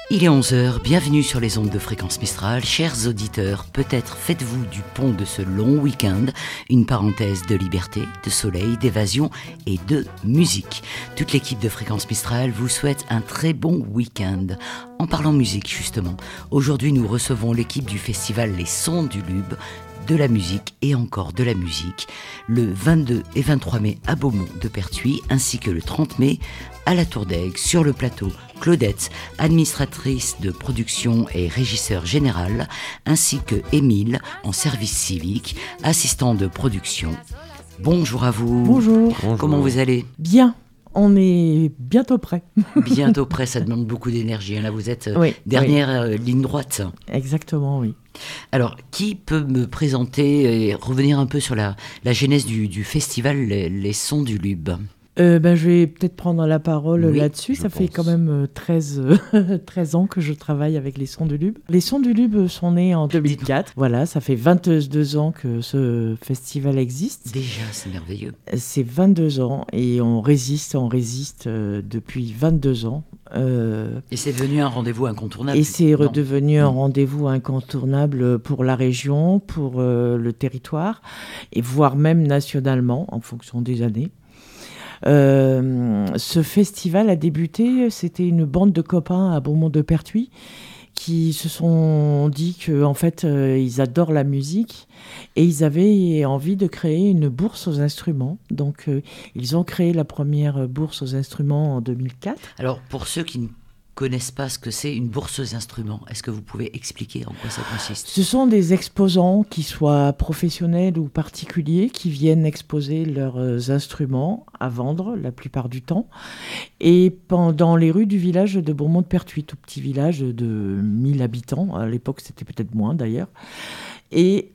Il est 11h, bienvenue sur les ondes de Fréquence Mistral. Chers auditeurs, peut-être faites-vous du pont de ce long week-end une parenthèse de liberté, de soleil, d'évasion et de musique. Toute l'équipe de Fréquence Mistral vous souhaite un très bon week-end. En parlant musique justement, aujourd'hui nous recevons l'équipe du festival Les Sons du Lube, de la musique et encore de la musique, le 22 et 23 mai à Beaumont de Pertuis, ainsi que le 30 mai à la Tour d'Aigle. Sur le plateau, Claudette, administratrice de production et régisseur général, ainsi que Émile, en service civique, assistant de production. Bonjour à vous. Bonjour. Comment vous allez ? Bien. On est bientôt prêt. Bientôt prêt, ça demande beaucoup d'énergie. Là, vous êtes dernière ligne droite. Exactement, oui. Alors, qui peut me présenter et revenir un peu sur la genèse du festival Les Sons du Lube ? Je vais peut-être prendre la parole là-dessus. Ça fait quand même 13 ans que je travaille avec les Sons du Lube. Les Sons du Lube sont nés en 2004. Voilà, ça fait 22 ans que ce festival existe. Déjà, c'est merveilleux. C'est 22 ans et on résiste depuis 22 ans. Et c'est devenu un rendez-vous incontournable. Et c'est redevenu un rendez-vous incontournable pour la région, pour le territoire, et voire même nationalement, en fonction des années. Ce festival a débuté, c'était une bande de copains à Beaumont de Pertuis qui se sont dit qu'en fait, ils adorent la musique et ils avaient envie de créer une bourse aux instruments. Donc, ils ont créé la première bourse aux instruments en 2004. Alors, pour ceux qui ne connaissent pas ce que c'est une bourse aux instruments, est-ce que vous pouvez expliquer en quoi ça consiste ? Ce sont des exposants, qui soient professionnels ou particuliers, qui viennent exposer leurs instruments à vendre la plupart du temps, et dans les rues du village de Beaumont de Pertuis, tout petit village de 1000 habitants, à l'époque c'était peut-être moins d'ailleurs. Et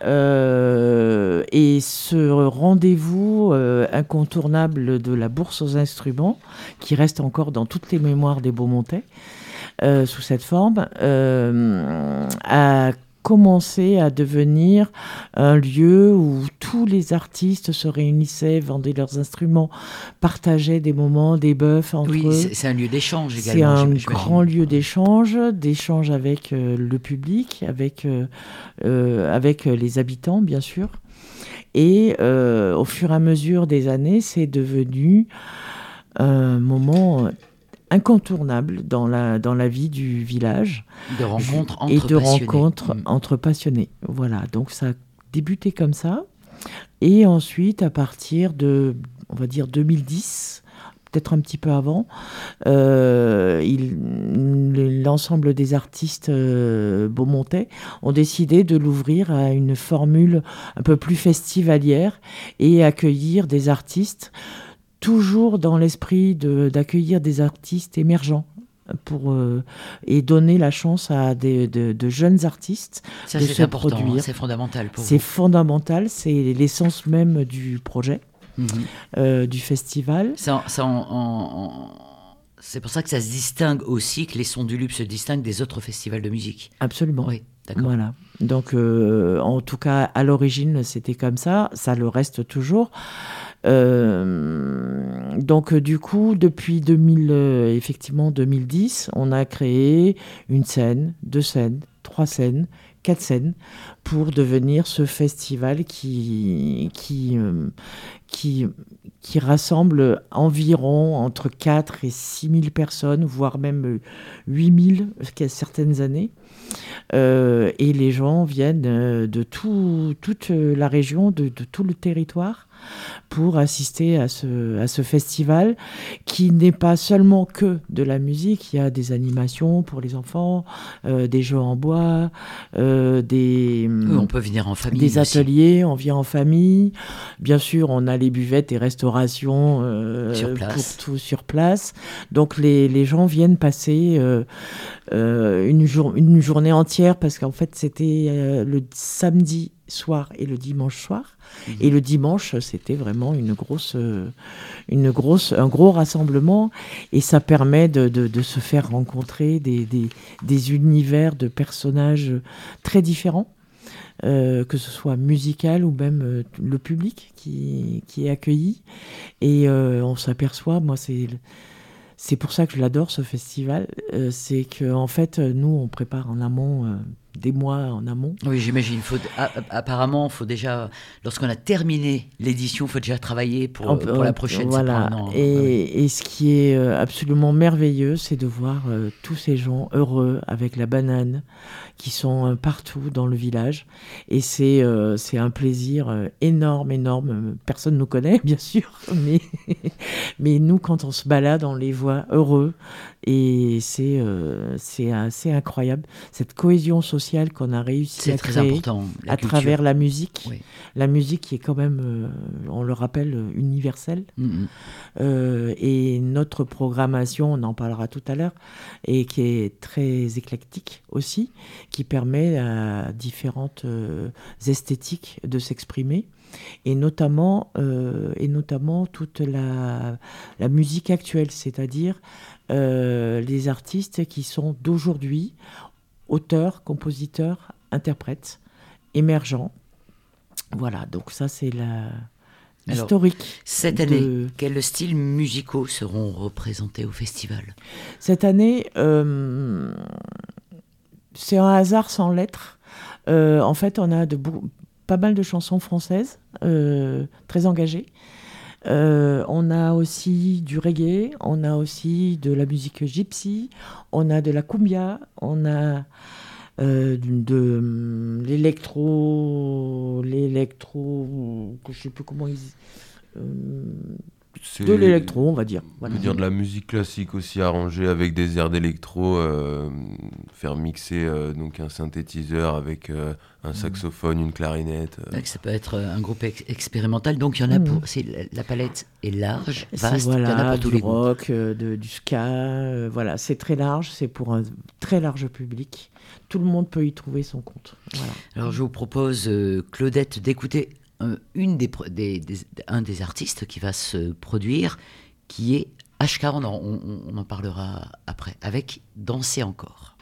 ce rendez-vous incontournable de la bourse aux instruments, qui reste encore dans toutes les mémoires des Beaumontais, sous cette forme, a commencé à devenir un lieu où tous les artistes se réunissaient, vendaient leurs instruments, partageaient des moments, des bœufs entre eux. Oui, c'est un lieu d'échange également. C'est un grand lieu d'échange avec le public, avec les habitants, bien sûr. Et au fur et à mesure des années, c'est devenu un moment incontournable dans la vie du village. De rencontres entre passionnés. Et de rencontres entre passionnés. Voilà, donc ça a débuté comme ça. Et ensuite, à partir de, on va dire, 2010, peut-être un petit peu avant, l'ensemble des artistes beaumontais ont décidé de l'ouvrir à une formule un peu plus festivalière et accueillir des artistes toujours dans l'esprit d'accueillir des artistes émergents et donner la chance à de jeunes artistes ça, de c'est se important, produire. C'est fondamental pour C'est vous. fondamental, c'est l'essence même du projet, du festival. C'est pour ça que ça se distingue aussi, que les Sons du Lube se distinguent des autres festivals de musique. Absolument. Oui, d'accord. Voilà. Donc, en tout cas, à l'origine, c'était comme ça. Ça le reste toujours. Donc, du coup, depuis 2010, on a créé une scène, 2 scènes, 3 scènes, 4 scènes pour devenir ce festival qui rassemble environ entre 4 et 6 000 personnes, voire même 8 000 certaines années. Et les gens viennent de toute la région, de tout le territoire, pour assister à ce festival qui n'est pas seulement que de la musique. Il y a des animations pour les enfants, des jeux en bois, on peut venir en famille des aussi. ateliers, on vient en famille. Bien sûr, on a les buvettes et restaurations pour tout sur place. Donc les gens viennent passer une journée entière, parce qu'en fait c'était le samedi soir et le dimanche soir. Et le dimanche, c'était vraiment un gros rassemblement, et ça permet de se faire rencontrer des univers de personnages très différents, que ce soit musical ou même le public qui est accueilli. Et on s'aperçoit, moi c'est pour ça que je l'adore, ce festival. C'est qu'en fait, nous, on prépare en amont, des mois en amont. Oui, j'imagine. Apparemment, il faut déjà, lorsqu'on a terminé l'édition, il faut déjà travailler pour la prochaine. Voilà. Et ce qui est absolument merveilleux, c'est de voir tous ces gens heureux avec la banane qui sont partout dans le village. Et c'est un plaisir énorme. Personne ne nous connaît, bien sûr, mais nous, quand on se balade, on les voit heureux. Et c'est assez incroyable, cette cohésion sociale qu'on a réussi à créer à travers la musique. Oui. La musique qui est quand même, on le rappelle, universelle. Et notre programmation, on en parlera tout à l'heure, et qui est très éclectique aussi, qui permet à différentes esthétiques de s'exprimer. Et notamment toute la musique actuelle, c'est-à-dire les artistes qui sont d'aujourd'hui, auteurs, compositeurs, interprètes, émergents. Voilà, donc ça c'est l'historique. Alors, cette année, quels styles musicaux seront représentés au festival ? Cette année, c'est un hasard sans lettres. En fait, on a pas mal de chansons françaises, très engagées. On a aussi du reggae, on a aussi de la musique gypsy, on a de la cumbia, on a de l'électro, je ne sais plus comment ils... de l'électro, on va dire. Voilà. On peut dire de la musique classique aussi arrangée avec des airs d'électro, faire mixer donc un synthétiseur avec un saxophone, une clarinette. Ça peut être un groupe expérimental, donc il y en a pour... La palette est large, vaste, il y en a pour tous les goûts. Du rock, du ska, voilà, c'est très large, c'est pour un très large public. Tout le monde peut y trouver son compte. Voilà. Alors je vous propose, Claudette, d'écouter un des artistes qui va se produire, qui est HK, on en parlera après, avec Danser encore.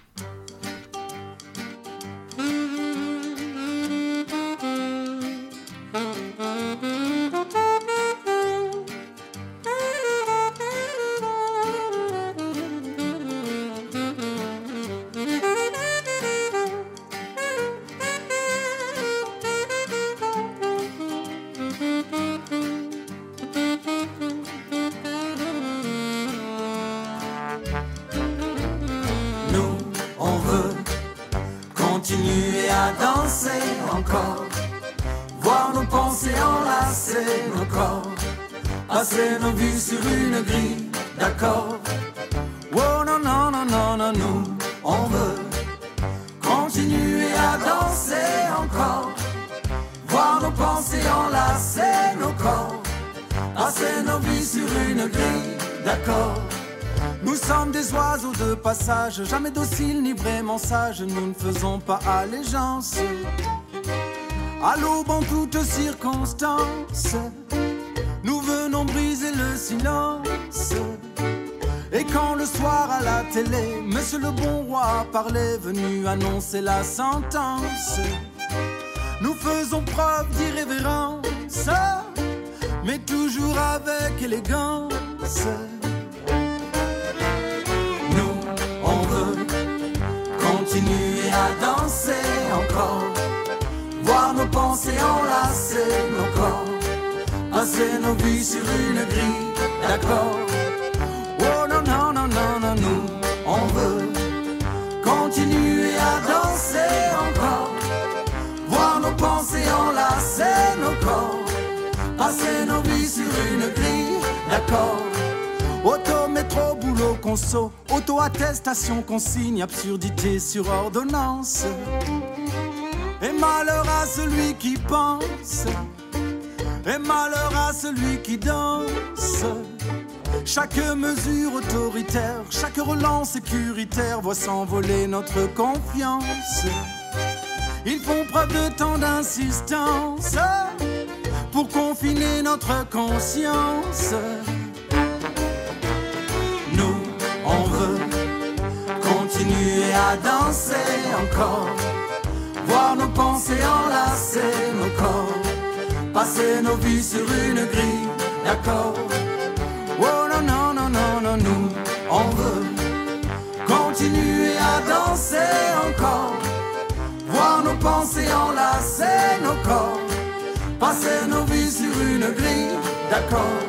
Continuer à danser encore, voir nos pensées enlacer nos corps, passer nos vues sur une grille d'accords. Oh non, non, non, non, non, nous, on veut continuer à danser encore, voir nos pensées enlacer nos corps, passer nos vies sur une grille d'accords. Nous sommes des oiseaux de passage, jamais dociles ni vraiment sages, nous ne faisons pas allégeance à l'aube en toutes circonstances. Nous venons briser le silence. Et quand le soir à la télé, Monsieur le bon roi parlait, venu annoncer la sentence, nous faisons preuve d'irrévérence, mais toujours avec élégance. Continuer à danser encore, voir nos pensées enlacer nos corps, passer nos vies sur une grille d'accords. Oh non, non, non, non, non, nous, on veut continuer à danser encore, voir nos pensées enlacer nos corps, passer nos vies sur une grille d'accords. Auto, métro, boulot, conso, auto-attestation, consigne, absurdité sur ordonnance. Et malheur à celui qui pense, et malheur à celui qui danse. Chaque mesure autoritaire, chaque relance sécuritaire voit s'envoler notre confiance. Ils font preuve de tant d'insistance pour confiner notre conscience. On veut continuer à danser encore, voir nos pensées enlacer nos corps, passer nos vies sur une grille d'accords. Oh non, non, non, non, non, nous pensées enlacer nos corps, passer nos vies sur une grille d'accords.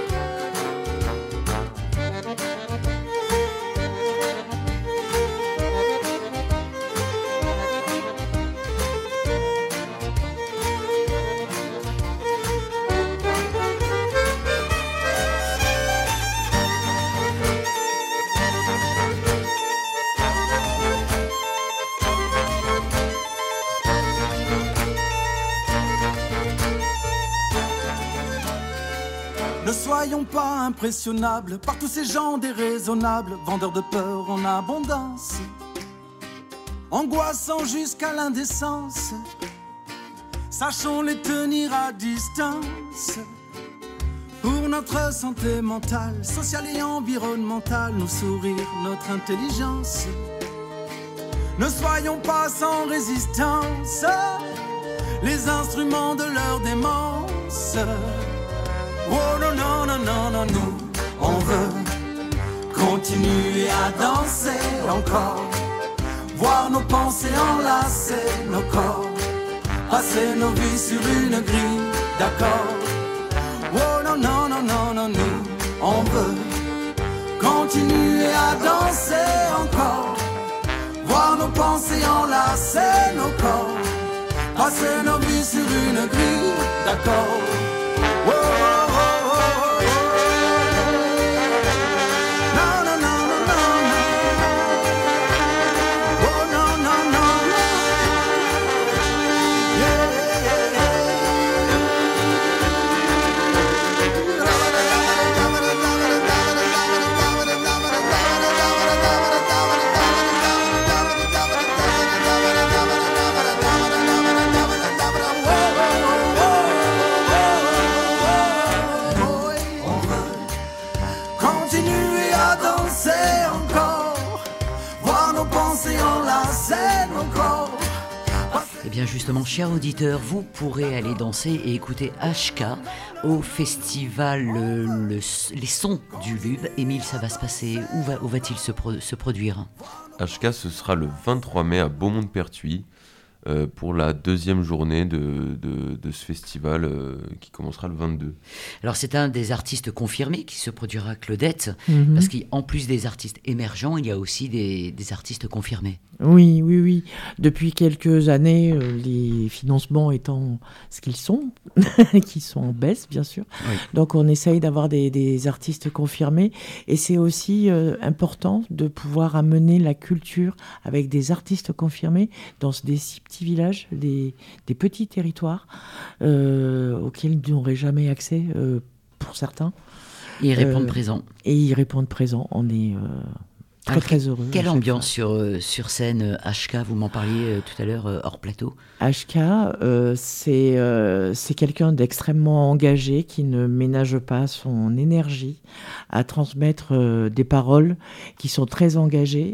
Ne soyons pas impressionnables par tous ces gens déraisonnables, vendeurs de peur en abondance, angoissants jusqu'à l'indécence. Sachons les tenir à distance. Pour notre santé mentale, sociale et environnementale, nous sourire, notre intelligence. Ne soyons pas sans résistance, les instruments de leur démence. Oh non, non, non, non, non, nous, on veut continuer à danser encore, voir nos pensées enlacer nos corps, passer nos vies sur une grille d'accords. Oh non, non, non, non, non, nous, on veut continuer à danser encore, voir nos pensées enlacer nos corps, passer nos vies sur une grille d'accords. Oh, oh, oh, oh, oh. Non, non, non, non, non, non. Oh, non, non, non, non. Yeah, yeah, continuer à danser encore, voir nos pensées enlacer nos corps. Eh bien justement, chers auditeurs, vous pourrez aller danser et écouter HK au festival Les Sons du Lube. Émile, ça va se passer, où va-t-il se produire ? HK, ce sera le 23 mai à Beaumont-de-Pertuis pour la deuxième journée de ce festival qui commencera le 22. Alors c'est un des artistes confirmés qui se produira, Claudette, parce qu'en plus des artistes émergents, il y a aussi des artistes confirmés. Oui, oui, oui. Depuis quelques années, les financements étant ce qu'ils sont, qui sont en baisse, bien sûr. Oui. Donc, on essaye d'avoir des artistes confirmés. Et c'est aussi important de pouvoir amener la culture avec des artistes confirmés dans des si petits villages, des petits territoires auxquels ils n'auraient jamais accès pour certains. Et ils répondent présents. Et ils répondent présents. On est... Alors, très heureux. Quelle ambiance sur scène HK, vous m'en parliez tout à l'heure hors plateau. HK, c'est quelqu'un d'extrêmement engagé qui ne ménage pas son énergie à transmettre des paroles qui sont très engagées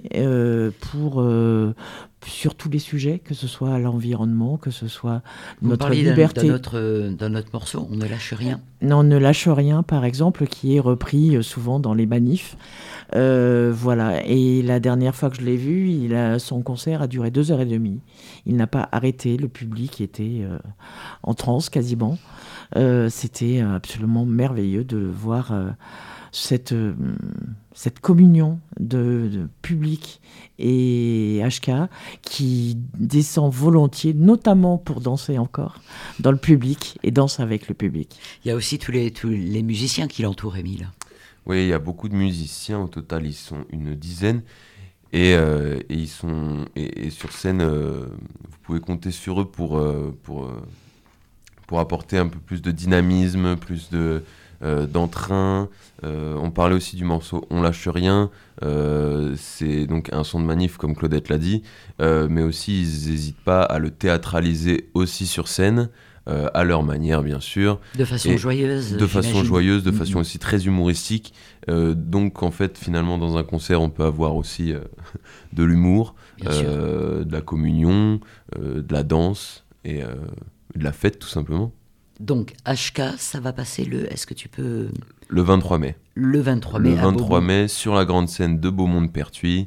sur tous les sujets, que ce soit l'environnement, que ce soit notre liberté. Dans notre morceau, On ne lâche rien. Non, On ne lâche rien, par exemple, qui est repris souvent dans les manifs. Voilà. Et la dernière fois que je l'ai vu, son concert a duré 2h30. Il n'a pas arrêté. Le public était en transe quasiment. C'était absolument merveilleux de voir cette communion de public et HK qui descend volontiers, notamment pour danser encore dans le public et danse avec le public. Il y a aussi tous les musiciens qui l'entourent, Émile. Oui, il y a beaucoup de musiciens. Au total, ils sont une dizaine. Et ils sont et sur scène, vous pouvez compter sur eux pour apporter un peu plus de dynamisme, plus d'entrain. On parlait aussi du morceau On lâche rien. C'est donc un son de manif, comme Claudette l'a dit, mais aussi ils n'hésitent pas à le théâtraliser aussi sur scène. À leur manière, bien sûr. De façon joyeuse. De façon joyeuse, de façon Mm-hmm. aussi très humoristique. Donc, en fait, finalement, dans un concert, on peut avoir aussi de l'humour, de la communion, de la danse et de la fête, tout simplement. Donc, HK, ça va passer est-ce que tu peux... Le 23 mai. Le 23 mai. Le 23 mai, sur la grande scène de Beaumont-de-Pertuis.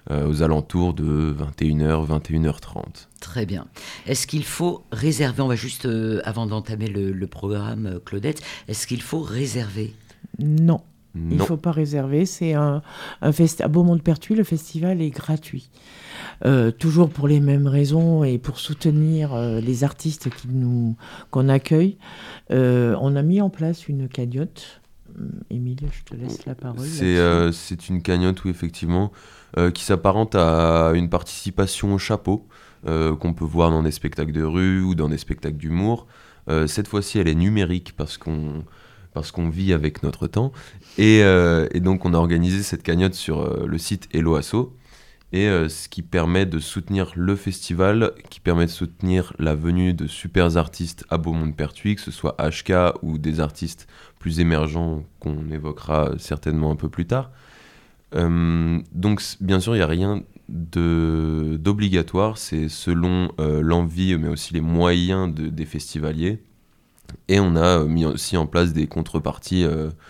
aux alentours de 21h, 21h30. Très bien. Est-ce qu'il faut réserver, on va juste, avant d'entamer le programme, Claudette, est-ce qu'il faut réserver ? Non. Il ne Non. faut pas réserver. C'est à Beaumont-de-Pertuis, le festival est gratuit. Toujours pour les mêmes raisons et pour soutenir les artistes qu'on accueille. On a mis en place une cagnotte. Émile, je te laisse la parole. C'est une cagnotte, oui, effectivement, qui s'apparente à une participation au chapeau qu'on peut voir dans des spectacles de rue ou dans des spectacles d'humour. Cette fois-ci, elle est numérique parce qu'on vit avec notre temps. Et donc, on a organisé cette cagnotte sur le site Hello Asso. Et ce qui permet de soutenir le festival, qui permet de soutenir la venue de super artistes à Beaumont-de-Pertuis, que ce soit HK ou des artistes plus émergents qu'on évoquera certainement un peu plus tard. Donc, bien sûr, il n'y a rien d'obligatoire, c'est selon l'envie, mais aussi les moyens des festivaliers. Et on a mis aussi en place des contreparties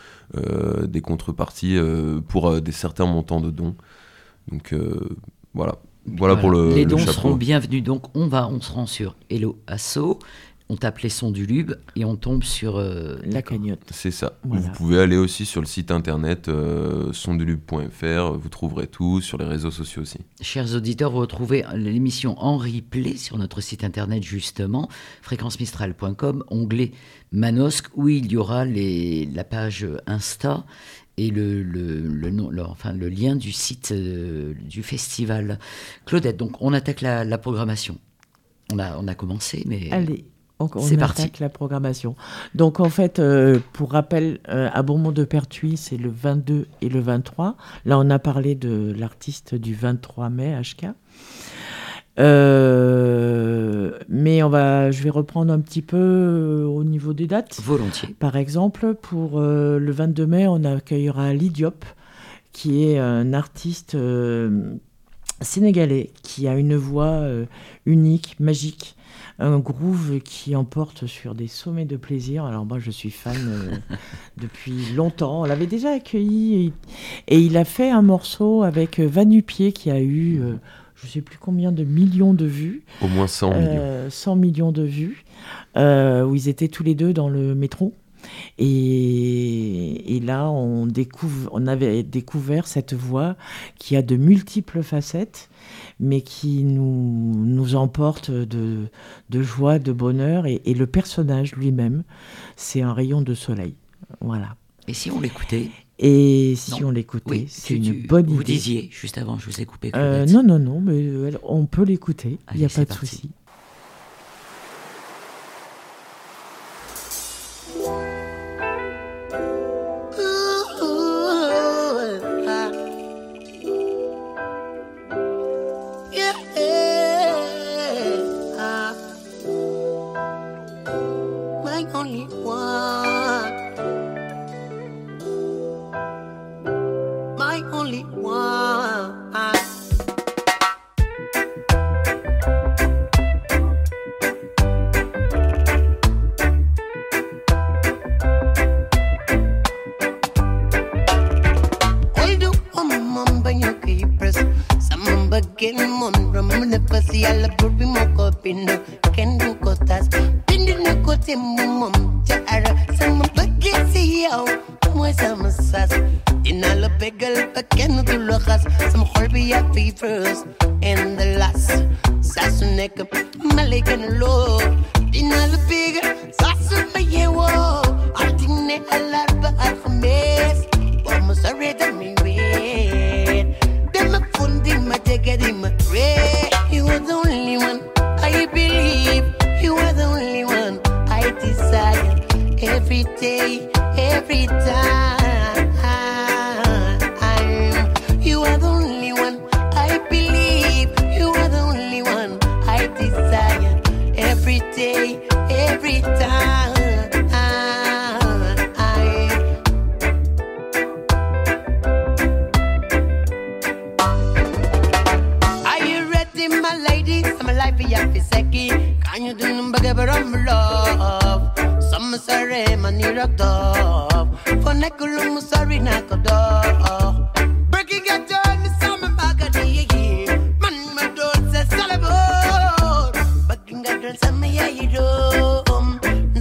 pour des certains montants de dons. Donc voilà pour Les dons le chapeau. seront bienvenus. Donc on se rend sur Hello Asso, on tape les sons du Lube et on tombe sur la cagnotte. C'est ça. Voilà. Vous pouvez aller aussi sur le site internet sondelube.fr, vous trouverez tout, sur les réseaux sociaux aussi. Chers auditeurs, vous retrouvez l'émission en replay sur notre site internet justement, fréquencemistral.com, onglet Manosque, où il y aura la page Insta et le lien du site du festival. Claudette, donc on attaque la programmation. On a commencé, mais... Allez, on c'est attaque parti. la programmation. Donc en fait, pour rappel, à Beaumont-de-Pertuis, c'est le 22 et le 23. Là, on a parlé de l'artiste du 23 mai, HK. Mais je vais reprendre un petit peu au niveau des dates. Volontiers. Par exemple, pour le 22 mai, on accueillera Lidiop, qui est un artiste sénégalais, qui a une voix unique, magique, un groove qui emporte sur des sommets de plaisir. Alors moi, je suis fan depuis longtemps. On l'avait déjà accueilli et il a fait un morceau avec Va-Nu-Pied qui a eu... je ne sais plus combien de millions de vues. Au moins 100 millions. 100 millions de vues, où ils étaient tous les deux dans le métro. Et là, on avait découvert cette voix qui a de multiples facettes, mais qui nous emporte de joie, de bonheur. Et le personnage lui-même, c'est un rayon de soleil. Voilà. Et si on l'écoutait ? Et si Non. on l'écoutait, Oui, c'est une bonne idée. Vous disiez, juste avant, je vous ai coupé. Claudette. Non, mais on peut l'écouter, il n'y a Allez, pas c'est de parti. souci. My only one, my only one. Although I'm a man, you keep press. Some begin mon rum, never see all the baby mock up in the can do cotas. Pindin' ko timum jara, some begin see you. Was a massas in all the bagel, but can do locas. Some holby a fevers and the last. Sasunek, Malikan low. In all the bigger, Sasu Mayewo. I think they a lot, but I'm mess. Almost already me wait. Them a fund in my ticket in my tray. You are the only one I believe. You are the only one I desire. Every day, every time. You are the only one I believe. You are the only one I desire. Every day, every time. Are you ready, my lady? I'm a life for second. Can you do number I'm love? Some sorry, man, you rocked up. For Nekulum, sorry, Nakado. Breaking your door, some bagadi.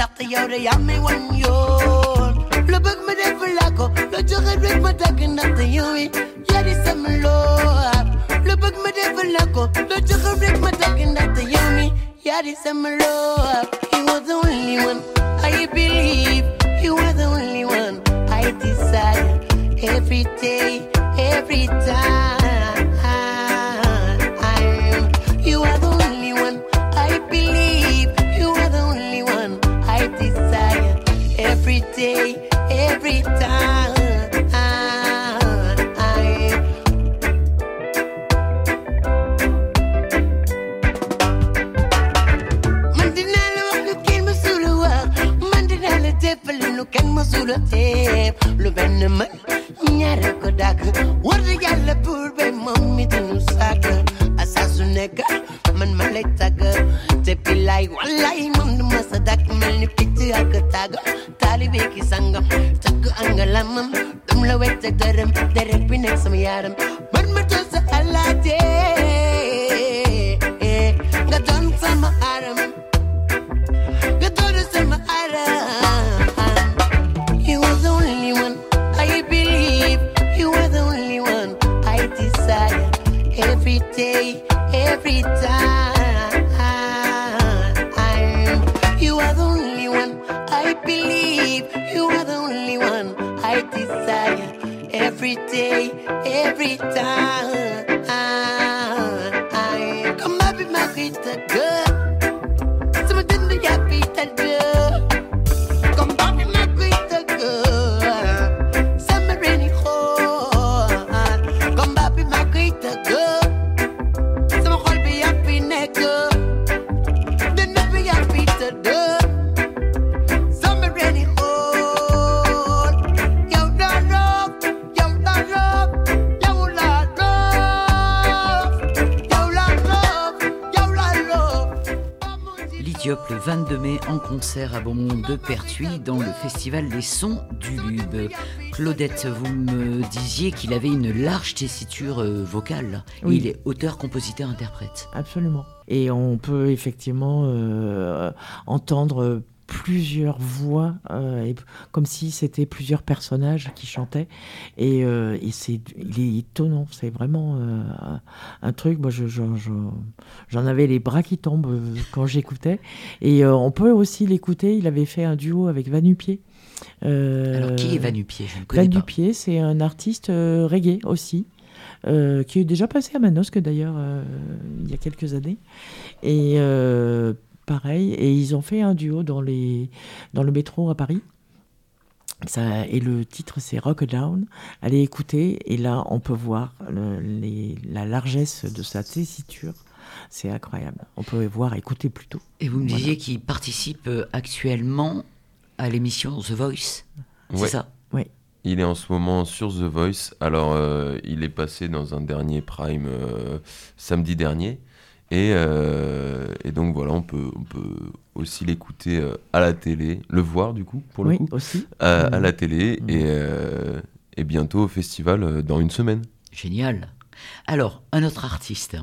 ndaxte yow de yaa may wan yoon lu bëgg ma def la ko lu joxe rek ma dagg ndaxte yow yaa di sama loo lu bëgg ma def la ko lu joxe rek ma dagg ndaxte yow yaa di sama loo you were the only one I believe you were the only one I desire every day every time you are the only one I believe you are the only one I desire every day every time man dinaa la wax lu kenn mësul a wax man dinaa la defal lu kenn mësul a def lu benn man ñaare ko dàgg war na yàlla buur ba moom mi dinu sàkk asaasu nekk man ma lay tàgg te billaay wallaay moom du ma sa dàkk mel ni picc ak tàgg taalibe ki sangam tàgg angalamam dum la wet ak dërëm deret bi nekk sama yaram man ma doon sa alaate nga doon sama aram nga doon sama aram you are the only one I believe you are the only one I desire every day every time you are the only one I believe you are the only one I desire every day every time come up in my feet girl some of them ya feet girl come up in my feet girl some rainy hole come up in my feet girl some hol be ya feet girl the never ya feet girl some rainy hole yo la love yo la love yo la love yo la love yo la love L'idiop le 22 mai en concert à Beaumont de Pertuis dans le festival Les Sons du Lube. Claudette, vous me disiez qu'il avait une large tessiture vocale. Oui. Il est auteur, compositeur, interprète. Absolument. Et on peut effectivement entendre plusieurs voix, comme si c'était plusieurs personnages qui chantaient. Et il est étonnant. C'est vraiment un truc. Moi, j'en avais les bras qui tombent quand j'écoutais. Et on peut aussi l'écouter. Il avait fait un duo avec Vanupier. Alors, qui est Vanupier? Je ne connais pas. Vanupier, c'est un artiste reggae aussi. Qui est déjà passé à Manosque d'ailleurs il y a quelques années et pareil, et ils ont fait un duo dans le métro à Paris. Ça, et le titre c'est Rock Down. Allez écouter, et là on peut voir la largesse de sa tessiture. C'est incroyable. On peut voir, écouter plutôt. Et vous me disiez qu'il participe actuellement à l'émission The Voice. C'est Ouais. ça? Oui. Il est en ce moment sur The Voice. Alors, il est passé dans un dernier prime samedi dernier. Et donc, voilà, on peut aussi l'écouter à la télé, le voir, du coup, pour le Oui, coup, aussi. à la télé. Et bientôt au festival dans une semaine. Génial. Alors, un autre artiste.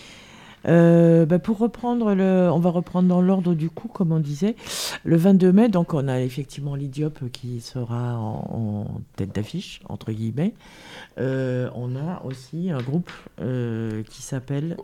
Pour reprendre, on va reprendre dans l'ordre du coup, comme on disait. Le 22 mai, donc on a effectivement l'Idiop qui sera en tête d'affiche, entre guillemets. On a aussi un groupe qui s'appelle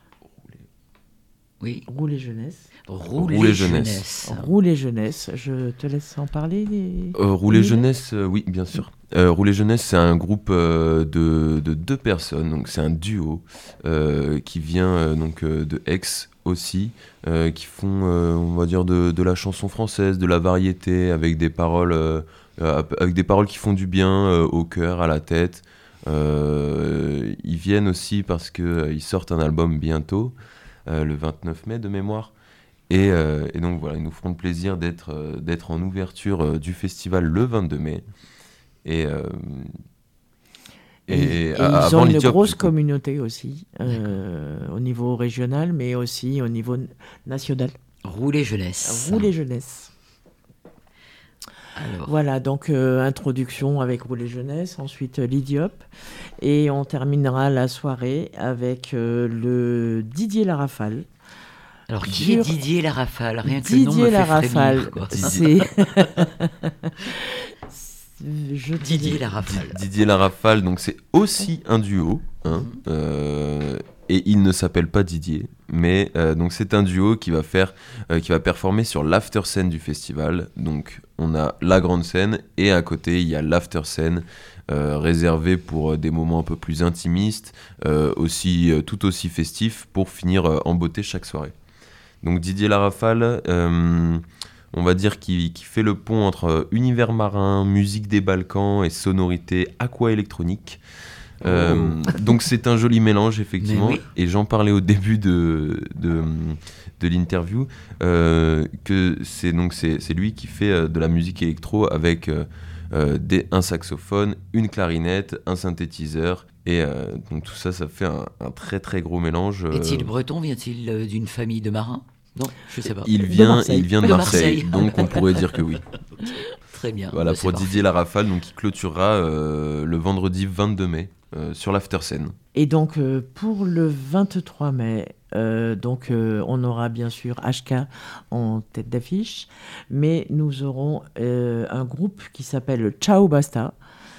Oui. Rouler Jeunesse. Rouler Jeunesse. Rouler Jeunesse, je te laisse en parler. Rouler Jeunesse, oui, bien sûr. Rouler Jeunesse, c'est un groupe de 2 personnes, donc c'est un duo qui vient donc de Aix aussi, qui font, on va dire, de la chanson française, de la variété, avec des paroles qui font du bien au cœur, à la tête. Ils viennent aussi parce qu'ils sortent un album bientôt, le 29 mai de mémoire. Et donc voilà, ils nous feront le plaisir d'être en ouverture du festival le 22 mai. Et ils avant ont une l'Idiop, grosse du coup. communauté aussi, au niveau régional, mais aussi au niveau national. Rouler Jeunesse. Rouler Jeunesse. Alors, Voilà, donc introduction avec Rouler Jeunesse, ensuite l'Idiop, et on terminera la soirée avec le Didier Larafale. Alors, qui est Didier La Rafale? Rien que le nom me Didier La fait Rafale, frémir, quoi. c'est... Didier La Rafale. Didier La Rafale, donc c'est aussi un duo, hein, et il ne s'appelle pas Didier, mais donc c'est un duo qui va performer sur l'after scène du festival. Donc on a la grande scène et à côté il y a l'after scène réservé pour des moments un peu plus intimistes, tout aussi festifs pour finir en beauté chaque soirée. Donc Didier La Rafale, on va dire qu'il fait le pont entre univers marin, musique des Balkans et sonorité aqua-électronique. Donc c'est un joli mélange effectivement, Oui. Et j'en parlais au début de l'interview, que c'est lui qui fait de la musique électro avec un saxophone, une clarinette, un synthétiseur, et donc tout ça fait un très très gros mélange. Est-il breton? Vient-il d'une famille de marins? Non, je sais pas. Il vient de De Marseille, Marseille. donc on pourrait dire que oui. Très bien. Voilà, Bah, pour c'est Didier La Rafale, donc qui clôturera le vendredi 22 mai sur l'after scène. Et donc, pour le 23 mai, on aura bien sûr HK en tête d'affiche, mais nous aurons un groupe qui s'appelle Ciao Basta,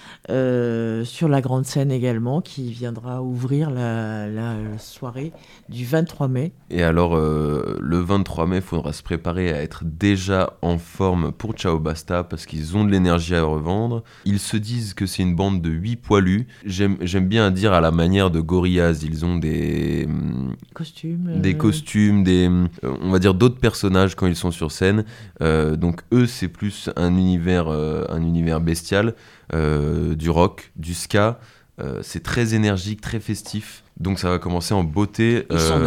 sur la grande scène également, qui viendra ouvrir la soirée du 23 mai. Et alors, le 23 mai, il faudra se préparer à être déjà en forme pour Ciao Basta, parce qu'ils ont de l'énergie à revendre. Ils se disent que c'est une bande de 8 poilus. J'aime bien dire à la manière de Gorillaz, ils ont des costumes, on va dire d'autres personnages quand ils sont sur scène. Donc eux, c'est plus un univers bestial, du rock, du ska. C'est très énergique, très festif. Donc ça va commencer en beauté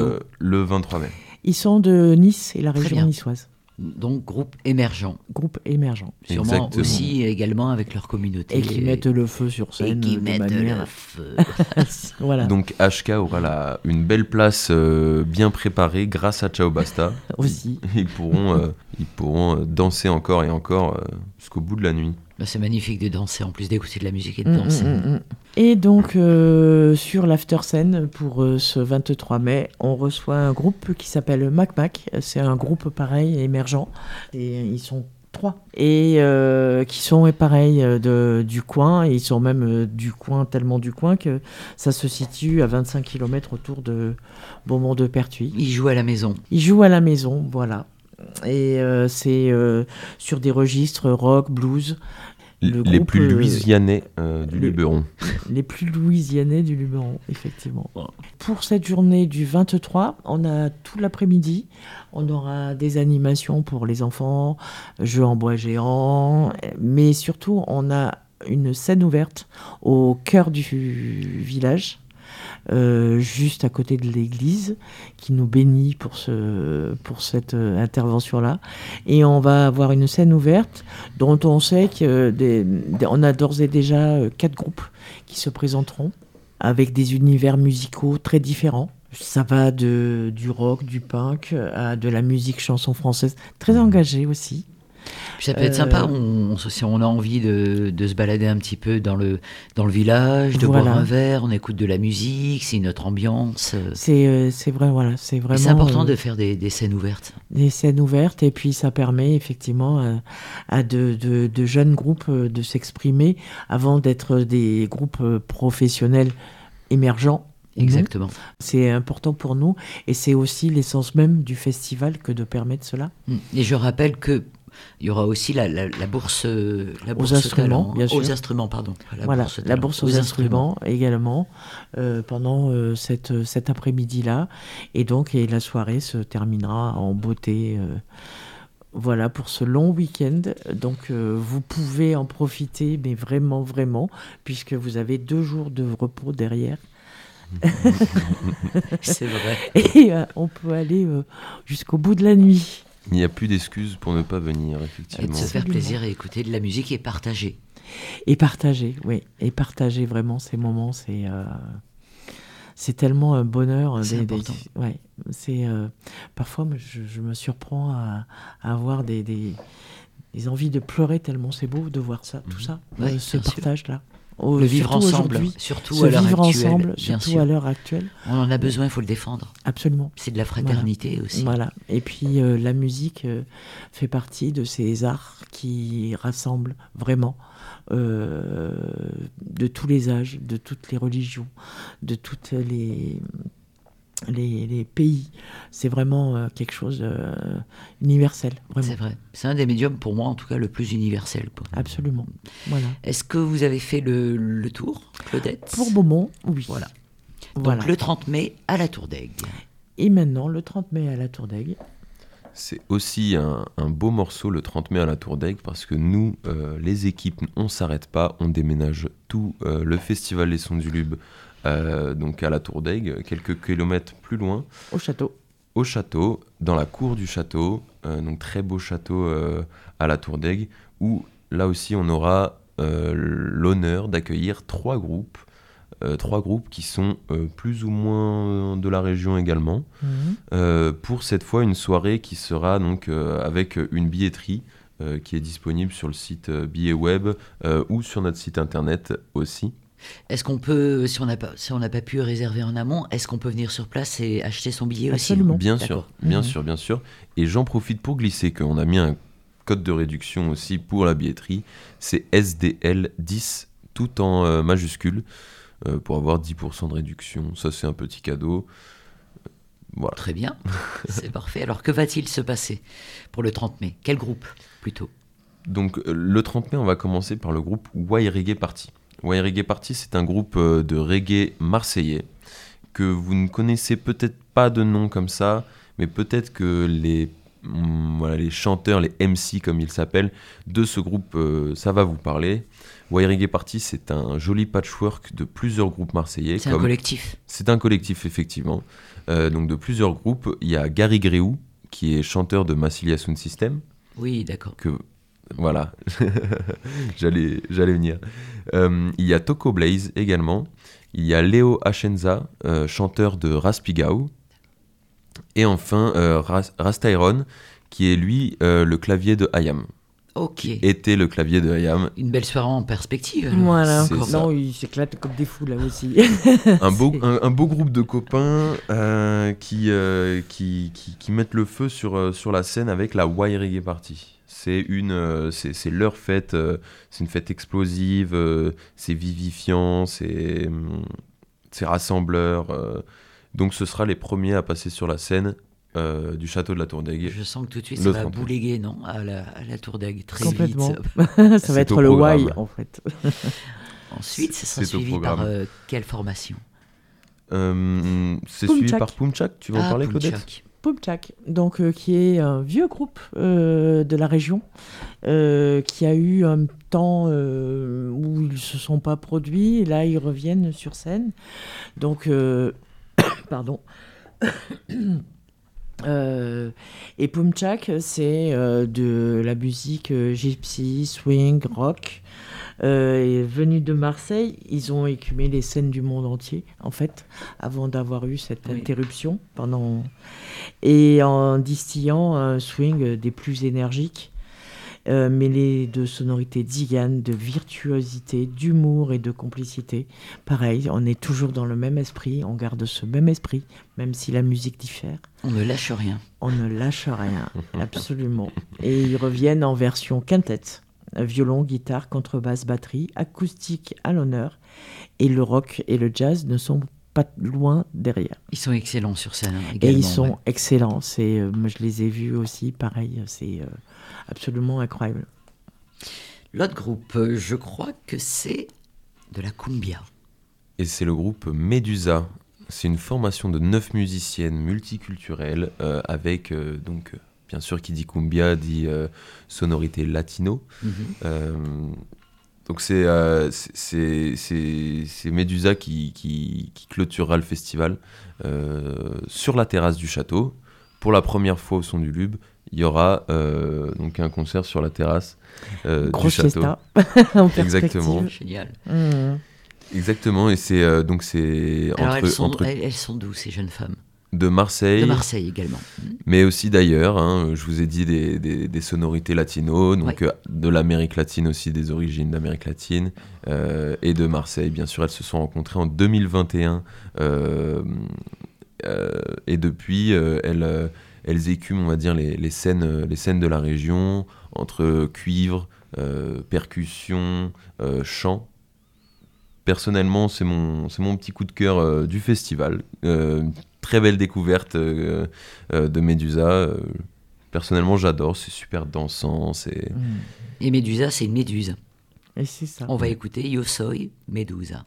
le 23 mai. Ils sont de Nice et la Très région bien. niçoise. Donc, groupe émergent. Groupe émergent. Sûrement Exactement. aussi également avec leur communauté. Et qui mettent le feu sur Et scène qui de mettent manière... le feu. Voilà, Donc HK aura une belle place bien préparée grâce à Ciao Basta. aussi. Ils pourront danser encore et encore jusqu'au bout de la nuit. Bah, c'est magnifique de danser, en plus d'écouter de la musique et de danser. Et donc, sur l'after scène, pour ce 23 mai, on reçoit un groupe qui s'appelle Mac Mac. C'est un groupe pareil, émergent. Et ils sont 3. Et qui sont pareil du coin. Et ils sont même du coin, tellement du coin que ça se situe à 25 km autour de Beaumont-de-Pertuis. Ils jouent à la maison. Ils jouent à la maison, voilà. Et c'est sur des registres rock, blues. Le Les groupe, plus louisianais du le- Luberon. Les plus louisianais du Luberon, effectivement. Pour cette journée du 23, on a tout l'après-midi. On aura des animations pour les enfants, jeux en bois géants, mais surtout, on a une scène ouverte au cœur du village, juste à côté de l'église, qui nous bénit pour cette intervention-là. Et on va avoir une scène ouverte dont on sait qu'on a d'ores et déjà 4 groupes qui se présenteront avec des univers musicaux très différents. Ça va du rock, du punk, à de la musique chanson française, très engagée aussi. Puis ça peut être sympa, si on a envie de se balader un petit peu dans le village, de Voilà. boire un verre, on écoute de la musique, c'est notre ambiance. C'est vrai, voilà, c'est Et vraiment c'est important de faire des scènes ouvertes. des scènes ouvertes, et puis ça permet effectivement à de jeunes groupes de s'exprimer avant d'être des groupes professionnels émergents. Exactement. C'est important pour nous, et c'est aussi l'essence même du festival que de permettre cela. Et je rappelle que il y aura aussi la bourse, instruments, talent, bien sûr. aux instruments, pardon. Voilà, la talent, bourse aux instruments également, pendant cet après-midi-là. Et la soirée se terminera en beauté. Voilà, pour ce long week-end. Donc, vous pouvez en profiter, mais vraiment, vraiment, puisque vous avez 2 jours de repos derrière. C'est vrai. Et on peut aller jusqu'au bout de la nuit. Il n'y a plus d'excuses pour ne pas venir, Et de effectivement. se faire Absolument. plaisir et écouter de la musique et partager. Et partager, oui. Et partager vraiment ces moments, c'est tellement un bonheur. C'est important. Ouais, parfois, je me surprends à avoir des envies de pleurer tellement c'est beau de voir ça, tout ça, Ouais, ce bien sûr. partage-là. Le vivre surtout ensemble, aujourd'hui. surtout Se à l'heure vivre actuelle, ensemble, bien surtout sûr. à l'heure actuelle. On en a besoin, il faut le défendre. Absolument. C'est de la fraternité aussi. Voilà. Et puis la musique fait partie de ces arts qui rassemblent vraiment de tous les âges, de toutes les religions, de toutes les pays. C'est vraiment quelque chose universel, vraiment. C'est vrai. C'est un des médiums, pour moi, en tout cas, le plus universel, quoi. Absolument. Voilà. Est-ce que vous avez fait le tour, Claudette ? Pour Beaumont, oui. Voilà. Donc Voilà. le 30 mai à la Tour d'Aigle. Et maintenant, le 30 mai à la Tour d'Aigle. C'est aussi un beau morceau le 30 mai à la Tour d'Aigle parce que nous, les équipes, on s'arrête pas, on déménage tout le festival Les Sons du Lube donc à la Tour d'Aigle, quelques kilomètres plus loin. Au château, Dans la cour du château, donc très beau château à la Tour d'Aigle, où là aussi on aura l'honneur d'accueillir trois groupes qui sont plus ou moins de la région également, pour cette fois une soirée qui sera donc avec une billetterie qui est disponible sur le site Billets Web ou sur notre site internet aussi. Est-ce qu'on peut, si on n'a pas pu réserver en amont, est-ce qu'on peut venir sur place et acheter son billet Absolument. aussi ? Bien D'accord. sûr, bien sûr. Et j'en profite pour glisser qu'on a mis un code de réduction aussi pour la billetterie. C'est SDL10, tout en majuscule, pour avoir 10% de réduction. Ça, c'est un petit cadeau. Voilà. Très bien, c'est parfait. Alors que va-t-il se passer pour le 30 mai ? Quel groupe plutôt ? Donc, le 30 mai, on va commencer par le groupe Why Reggae Party. Why Reggae Party, c'est un groupe de reggae marseillais que vous ne connaissez peut-être pas de nom comme ça, mais peut-être que les chanteurs, les MC comme ils s'appellent, de ce groupe, ça va vous parler. Why Reggae Party, c'est un joli patchwork de plusieurs groupes marseillais. C'est un collectif. C'est un collectif, effectivement. Donc de plusieurs groupes. Il y a Gary Gréou, qui est chanteur de Massilia Sound System. Oui, d'accord. Voilà, j'allais venir. Il y a Toko Blaze également. Il y a Léo Ascenza, chanteur de Raspigao. Et enfin, Rastairon, qui est lui le clavier de Hayam. Ok. Était le clavier de Hayam. Une belle soirée en perspective. alors. Voilà. C'est ça. Non, ils s'éclatent comme des fous là aussi. Un beau groupe de copains qui mettent le feu sur la scène avec la Why Reggae Party. C'est leur fête, c'est une fête explosive, c'est vivifiant, c'est rassembleur. Donc ce sera les premiers à passer sur la scène du château de la Tour d'Aigle. Je sens que tout de suite Le ça va 30 mai. bouléguer, non, à la Tour d'Aigle, très Complètement. vite. Ça va C'est être au le programme. why en fait. Ensuite, ça sera C'est au suivi par programme. quelle formation ? C'est Pumchak. suivi par Pumchak, tu veux en parler, Claudette ? Pumchak. Pumchak, donc qui est un vieux groupe de la région, qui a eu un temps où ils se sont pas produits, et là ils reviennent sur scène. Donc, pardon. Et Pumchak, c'est de la musique gypsy, swing, rock. Et venus de Marseille, ils ont écumé les scènes du monde entier, en fait, avant d'avoir eu cette interruption et en distillant un swing des plus énergiques, mêlé de sonorités tziganes, de virtuosité, d'humour et de complicité. Pareil, on est toujours dans le même esprit, on garde ce même esprit, même si la musique diffère. On ne lâche rien. On ne lâche rien, absolument. Et ils reviennent en version quintette. Violon, guitare, contrebasse, batterie, acoustique à l'honneur. Et le rock et le jazz ne sont pas loin derrière. Ils sont excellents sur scène Et également. ils sont ouais. excellents. Moi, je les ai vus aussi, pareil. C'est absolument incroyable. L'autre groupe, je crois que c'est de la cumbia. Et c'est le groupe Medusa. C'est une formation de 9 musiciennes multiculturelles avec, donc, bien sûr, qui dit cumbia, dit sonorité latino. Donc c'est Medusa qui clôturera le festival sur la terrasse du château. Pour la première fois au Son du Lube, il y aura donc un concert sur la terrasse du Grosse château. fiesta, en perspective. Exactement. Génial. Mmh. Exactement, et c'est donc c'est Alors entre, elles sont d'où ces jeunes femmes ? De Marseille. De Marseille également. Mais aussi d'ailleurs, hein, je vous ai dit des sonorités latino, donc de l'Amérique latine aussi, des origines d'Amérique latine, et de Marseille, bien sûr. Elles se sont rencontrées en 2021, et depuis, elles écument, on va dire, les scènes de la région, entre cuivre, percussion, chant. Personnellement, c'est mon petit coup de cœur du festival. Très belle découverte de Medusa. Personnellement, j'adore. C'est super dansant. Et Medusa, c'est une méduse. Et c'est ça. On va écouter Yo Soy Medusa.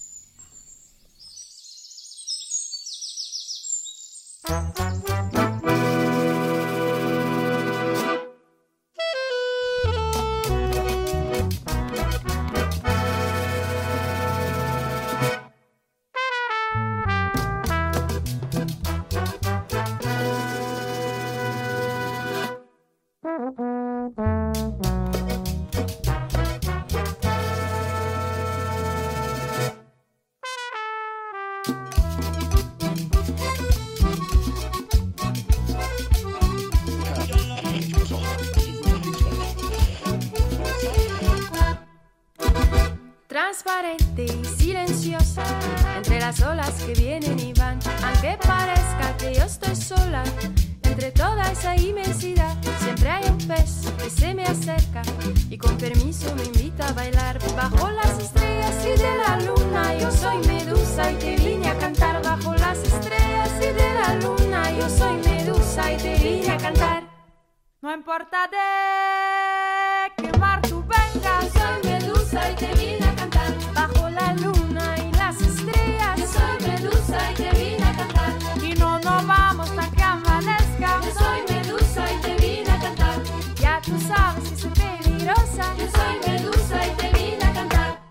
Transparente y silenciosa, entre las olas que vienen y van, aunque parezca que yo estoy sola, entre toda esa inmensidad, siempre hay un pez que se me acerca y con permiso me invita a bailar bajo las estrellas y de la luna. Yo soy Medusa y te vine a cantar bajo las estrellas y de la luna. Yo soy Medusa y te vine a cantar. No importa de qué mar tú vengas, yo soy Medusa y te vine a cantar bajo la luna y las estrellas. Yo soy Medusa y te vine a cantar y no nos vamos hasta que amanezca. Yo soy Medusa y te vine a cantar. Ya tú sabes que soy peligrosa. Yo soy Medusa y te vine a cantar.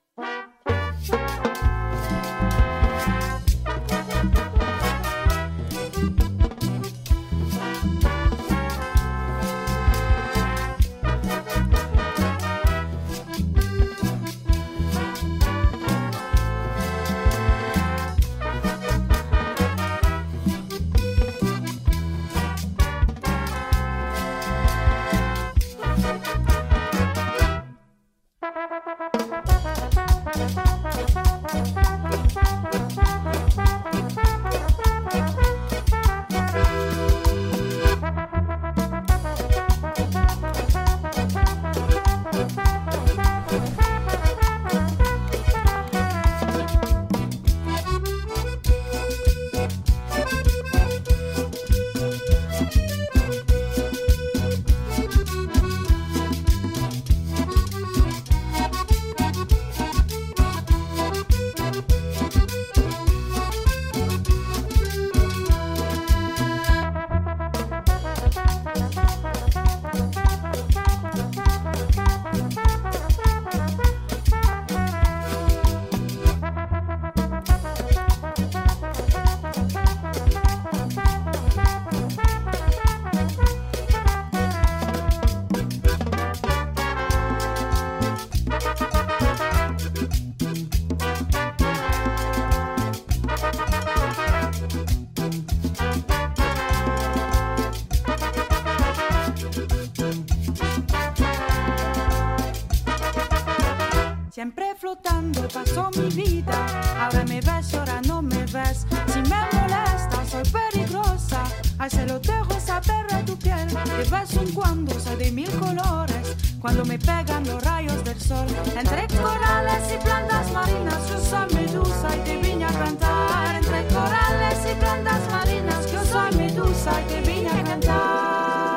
Siempre flotando pasó mi vida. Ahora me ves, ahora no me ves. Si me molesta, soy peligrosa. Ay, se lo dejo saber a tu piel. De vez en cuando soy de mil colores. Cuando me pegan los rayos del sol. Entre corales y plantas marinas, yo soy Medusa y te vine a cantar. Entre corales y plantas marinas, yo soy Medusa y te vine a cantar.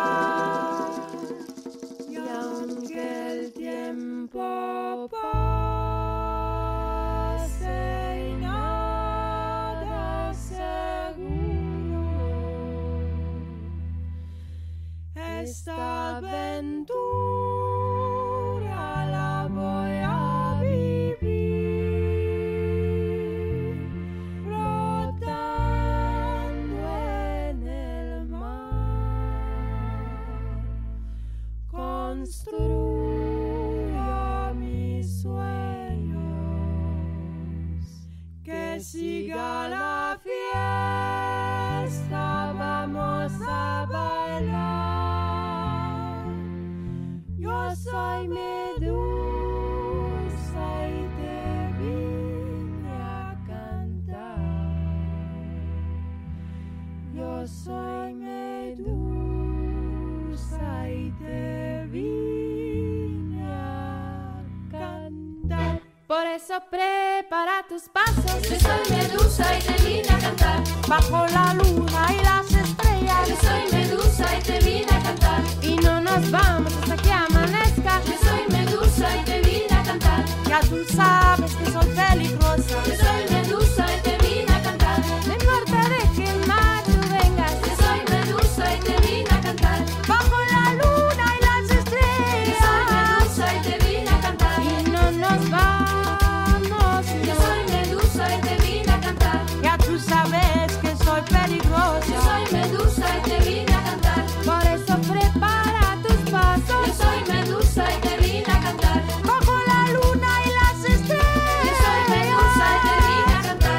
Y aunque el tiempo pase y nada seguro, esta aventura la voy a vivir flotando en el mar. eso prepara tus pasos. Yo soy Medusa y te vine a cantar. Bajo la luna y las estrellas. Yo soy Medusa y te vine a cantar. Y no nos vamos hasta que amanezca. Yo soy Medusa y te vine a cantar. Ya tú sabes que soy peligrosa. Yo soy Medusa y te vine a cantar. No importa de qué mar tú vengas. Yo soy Medusa y te vine a cantar. Bajo la luna y las Yo estrellas. soy Medusa y te vine a cantar. Y no nos vamos. Yo soy Medusa y te vine a cantar. Ya tú sabes que soy peligrosa. Yo soy Medusa y te vine a cantar. Por eso prepara tus pasos. Yo soy Medusa y te vine a cantar. Bajo la luna y las estrellas. Yo soy Medusa y te vine a cantar.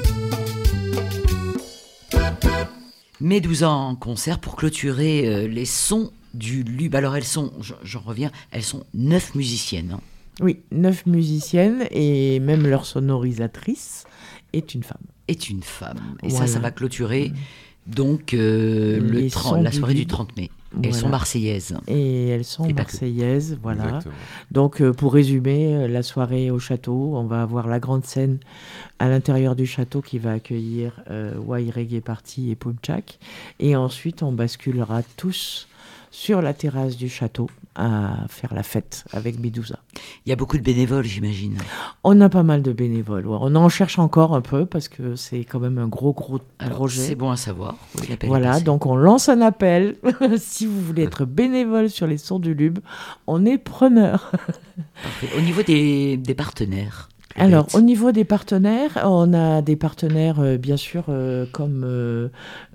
Medusa en concert pour clôturer les sons du Lube. Alors elles sont, j'en reviens, elles sont 9 musiciennes. Hein. Oui, 9 musiciennes et même leur sonorisatrice est une femme. Est une femme. Et Voilà. ça va clôturer donc Les sons la du soirée du Lube. 30 mai. Voilà. Elles sont marseillaises. Et elles sont Et pas que. marseillaises, voilà. Exactement. Donc, pour résumer, la soirée au château, on va avoir la grande scène à l'intérieur du château qui va accueillir Wai Reggae Party et Punchak. Et ensuite, on basculera tous sur la terrasse du château à faire la fête avec Medusa. Il y a beaucoup de bénévoles, j'imagine. On a pas mal de bénévoles. Ouais. On en cherche encore un peu parce que c'est quand même un gros Alors, projet. c'est bon à savoir. Oui, l'appel est Voilà, passé. donc on lance un appel. Si vous voulez être bénévole sur les sons du Lube, on est preneur. Parfait. Au niveau des partenaires. Alors, au niveau des partenaires, on a des partenaires, bien sûr, comme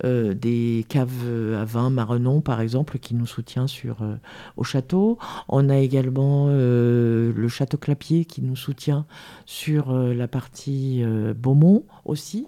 des caves à vin Marrenon, par exemple, qui nous soutient au château. On a également le Château Clapier qui nous soutient sur la partie Beaumont aussi.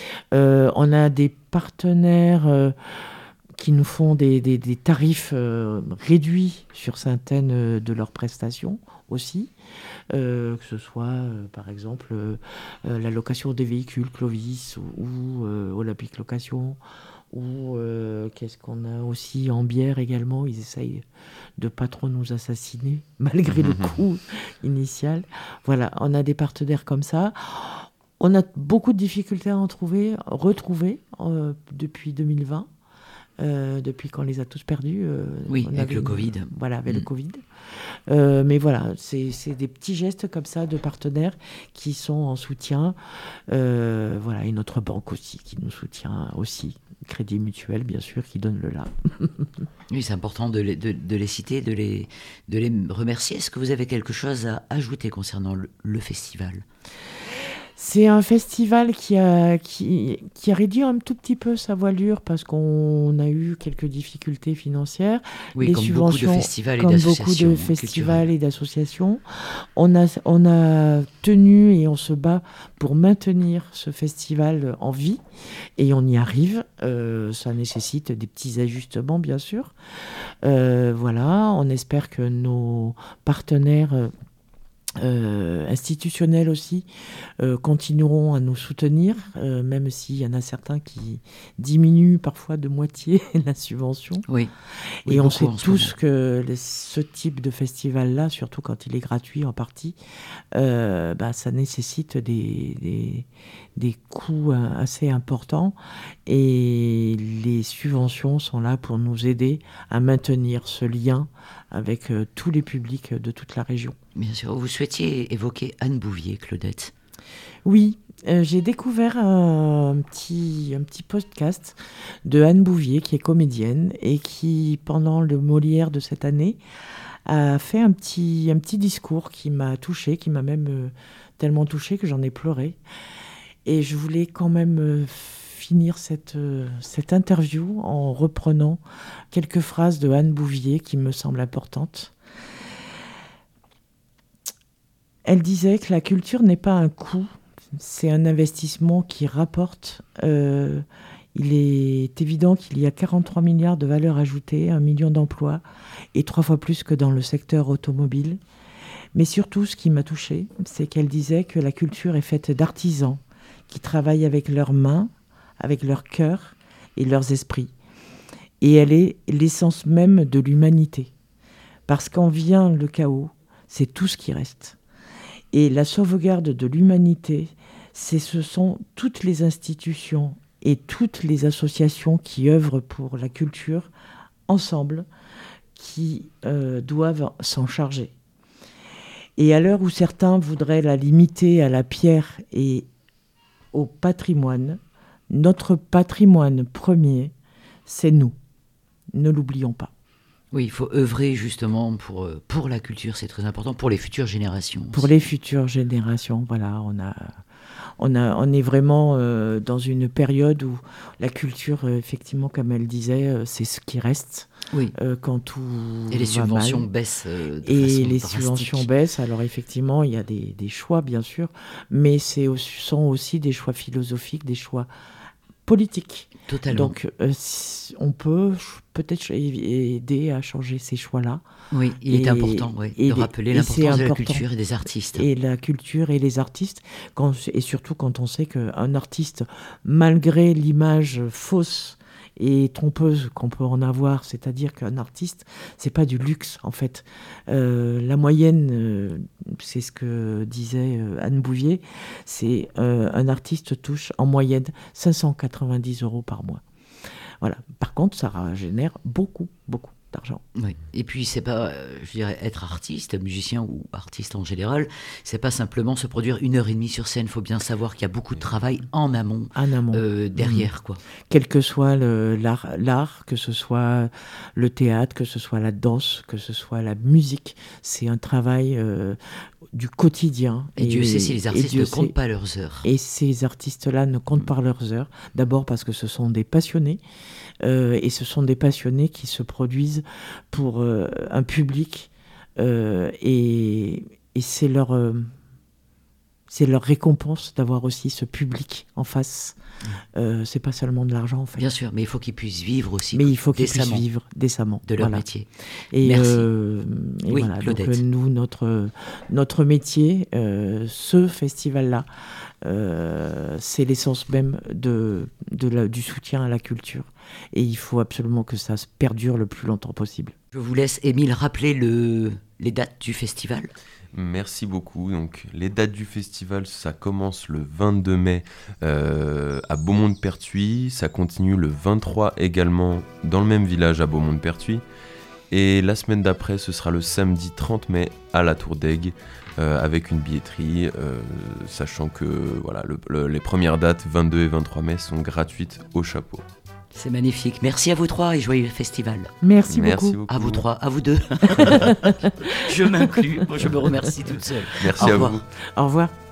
On a des partenaires qui nous font des tarifs réduits sur certaines de leurs prestations aussi. Que ce soit par exemple la location des véhicules Clovis ou Olympique Location ou qu'est-ce qu'on a aussi en bière également, ils essayent de pas trop nous assassiner malgré le coût initial. Voilà, on a des partenaires comme ça. On a beaucoup de difficultés à retrouver depuis 2020. Depuis qu'on les a tous perdus. Oui, avec le Covid. Voilà, avec le Covid. Mais voilà, c'est des petits gestes comme ça de partenaires qui sont en soutien. Voilà, et notre banque aussi, qui nous soutient aussi. Crédit Mutuel, bien sûr, qui donne le là. Oui, c'est important de les citer, de les remercier. Est-ce que vous avez quelque chose à ajouter concernant le festival ? C'est un festival qui a réduit un tout petit peu sa voilure parce qu'on a eu quelques difficultés financières. Oui, les comme subventions, beaucoup de festivals et comme d'associations. beaucoup de festivals et d'associations. On a tenu et on se bat pour maintenir ce festival en vie et on y arrive. Ça nécessite des petits ajustements, bien sûr. Voilà, on espère que nos partenaires institutionnels aussi continueront à nous soutenir, même s'il y en a certains qui diminuent parfois de moitié la subvention. Oui. Et on sait en ce tous moment. que ce type de festival-là, surtout quand il est gratuit en partie, ça nécessite des coûts assez importants et les subventions sont là pour nous aider à maintenir ce lien avec tous les publics de toute la région. Bien sûr. Vous souhaitiez évoquer Anne Bouvier, Claudette. Oui, j'ai découvert un petit podcast de Anne Bouvier, qui est comédienne et qui, pendant le Molière de cette année, a fait un petit discours qui m'a touchée, qui m'a même tellement touchée que j'en ai pleuré. Et je voulais quand même finir cette interview en reprenant quelques phrases de Anne Bouvier qui me semblent importantes. Elle disait que la culture n'est pas un coût, c'est un investissement qui rapporte. Il est évident qu'il y a 43 milliards de valeur ajoutée, 1 million d'emplois, et 3 fois plus que dans le secteur automobile. Mais surtout, ce qui m'a touchée, c'est qu'elle disait que la culture est faite d'artisans qui travaillent avec leurs mains, avec leur cœur et leurs esprits. Et elle est l'essence même de l'humanité. Parce qu'en vient le chaos, c'est tout ce qui reste. Et la sauvegarde de l'humanité, ce sont toutes les institutions et toutes les associations qui œuvrent pour la culture ensemble qui doivent s'en charger. Et à l'heure où certains voudraient la limiter à la pierre et au patrimoine, notre patrimoine premier, c'est nous. Ne l'oublions pas. Oui, il faut œuvrer justement pour la culture, c'est très important, pour les futures générations. Pour les futures générations, voilà, on est vraiment dans une période où la culture, effectivement, comme elle disait, c'est ce qui reste. Oui. Quand tout et les subventions mal. Baissent de et façon les drastique. subventions baissent. Alors effectivement, il y a des choix, bien sûr, mais sont aussi des choix philosophiques, des choix politiques. Totalement. Donc, on peut peut-être aider à changer ces choix-là. Oui, il est important de rappeler l'importance de la culture et des artistes. Et la culture et les artistes, et surtout quand on sait qu'un artiste, malgré l'image fausse et trompeuse qu'on peut en avoir, c'est-à-dire qu'un artiste, c'est pas du luxe en fait. La moyenne, c'est ce que disait Anne Bouvier, c'est un artiste touche en moyenne 590 € par mois. Voilà. Par contre, ça génère beaucoup d'argent. Oui. Et puis c'est pas, je dirais, être artiste, musicien ou artiste en général, c'est pas simplement se produire 1h30 sur scène. Il faut bien savoir qu'il y a beaucoup de travail en amont, derrière quoi. Quel que soit l'art, que ce soit le théâtre, que ce soit la danse, que ce soit la musique, c'est un travail du quotidien. Et Dieu sait si les artistes ne comptent pas leurs heures. Et ces artistes-là ne comptent pas leurs heures. D'abord parce que ce sont des passionnés. Et ce sont des passionnés qui se produisent pour un public et c'est leur récompense d'avoir aussi ce public en face. C'est pas seulement de l'argent en fait. Bien sûr, mais il faut qu'ils puissent vivre aussi. Mais il faut qu'ils puissent vivre décemment de leur métier. Et, merci. Et oui, voilà, Claudette. Donc nous, notre métier, ce festival-là, c'est l'essence même du soutien à la culture. Et il faut absolument que ça se perdure le plus longtemps possible. Je vous laisse, Émile, rappeler les dates du festival. Merci beaucoup. Donc, les dates du festival, ça commence le 22 mai à Beaumont-de-Pertuis. Ça continue le 23 également dans le même village à Beaumont-de-Pertuis. Et la semaine d'après, ce sera le samedi 30 mai à la Tour d'Aigues avec une billetterie, sachant que voilà, les premières dates, 22 et 23 mai, sont gratuites au chapeau. C'est magnifique. Merci à vous trois et joyeux festival. Merci beaucoup. À vous trois, à vous deux. Je m'inclus. Moi, je me remercie toute seule. Merci à vous. Au revoir.